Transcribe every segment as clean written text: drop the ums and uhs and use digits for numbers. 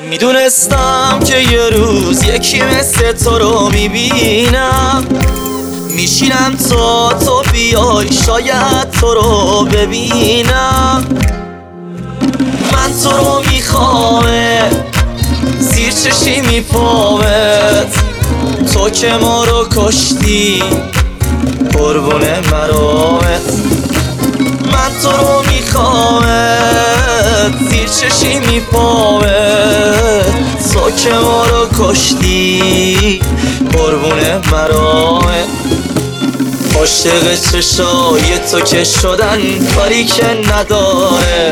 میدونستم که یه روز یکی مثل تو رو میبینم، میشینم تا تو بیای شاید تو رو ببینم. من تو رو میخوامه زیر چشی میپامت، تو که ما رو کشتی قربون مرامت. من تو رو میخوامت زیر چشی میپامت، تو که ما رو کشتی قربون مرامت. عاشق چشای تو که شدن کاری که نداره،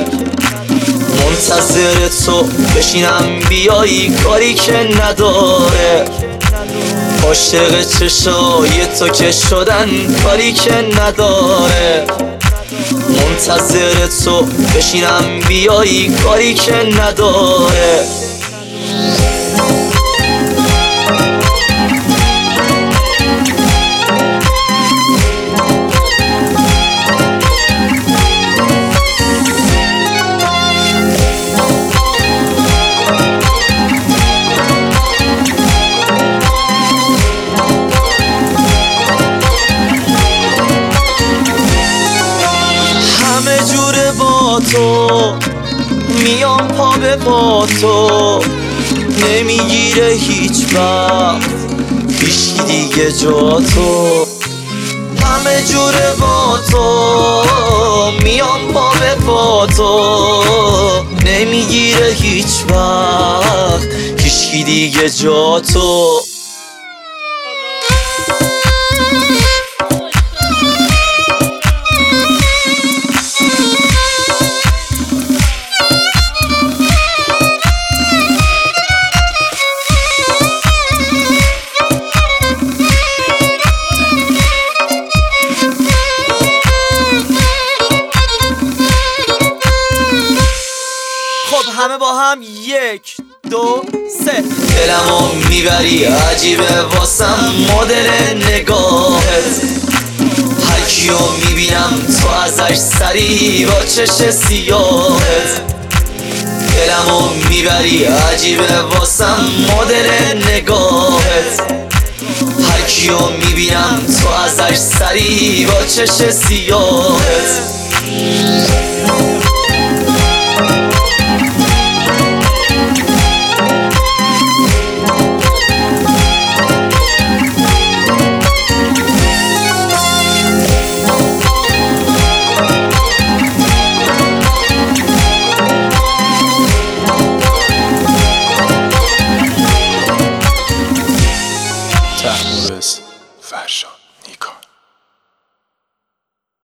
منتظر تو بشینم بیایی کاری که نداره. عاشق چشای تو که شدن کاری که نداره، منتظر تو بشینم بیایی کاری که نداره. همه جوره با تو میام پا به پا تو، نمیگیره هیچ وقت هیچی دیگه جا تو. همه جوره با تو میام پا به پا تو، نمیگیره هیچ وقت هیچی دیگه جا تو. خب همه با هم 1 2 3. دلمو میبری عجیبه واسم مدل نگاهت، هر کیو میبینم تو ازش سری با چش سیاهت. دلمو میبری عجیبه واسم مدل نگاهت، هر کیو میبینم تو ازش سری با چش سیاهت. تحمورس فرشاد نیکا.